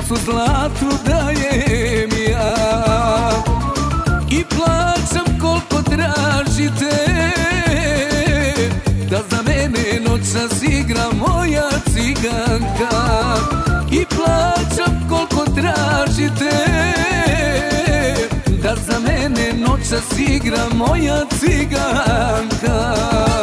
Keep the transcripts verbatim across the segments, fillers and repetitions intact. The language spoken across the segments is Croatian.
su zlatu dajem ja i plaćam koliko tražite, da za mene noćas igra moja ciganka. I plaćam koliko tražite, da za mene noćas igra moja ciganka.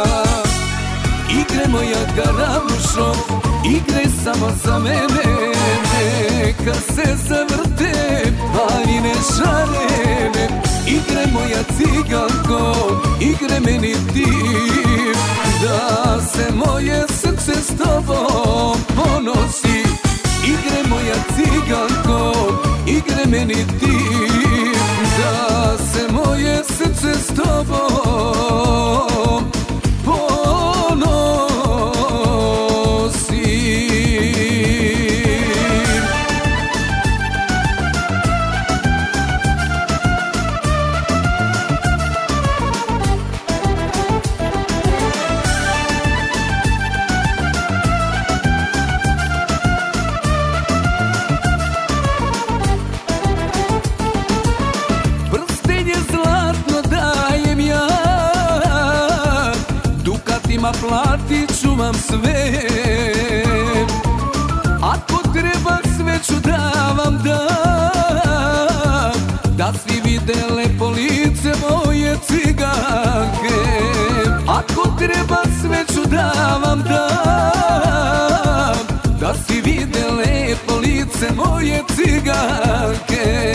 Igre moja Karabušo, igre samo za mene, neka se zavrte paljine šarene. Igre moja ciganko, igre meni ti, da se moje srce s tobom ponosi. Igre moja ciganko, igre meni ti, da se moje srce s tobom ponosi. Platit ću vam sve, ako treba sve ću da vam dam, da svi vide lepo lice moje ciganke. Ako treba sve ću da vam dam, da svi vide lepo lice moje ciganke.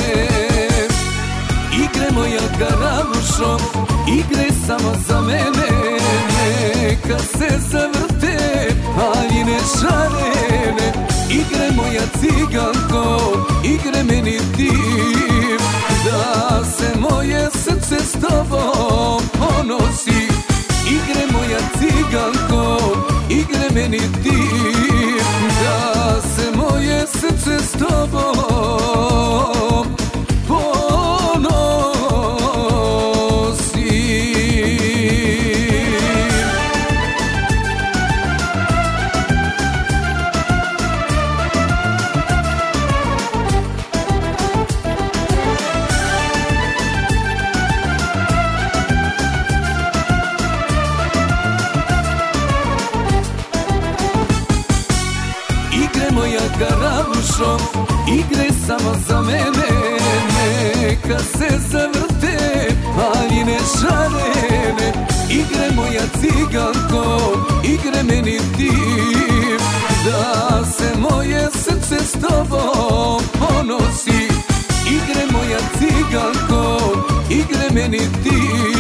Igre moja Karabušo, igre samo za mene, neka se zavrte paljine šarene. Igre moja ciganko, igre meni ti, da se moje srce s tobom ponosi. Igre moja ciganko, igre meni ti, da se moje srce s tobom Karabušo, igre samo za mene, neka se zavrte paljine šarene. Igre moja ciganko, igre meni ti, da se moje srce s tobom ponosi. Igre moja ciganko, igre meni ti,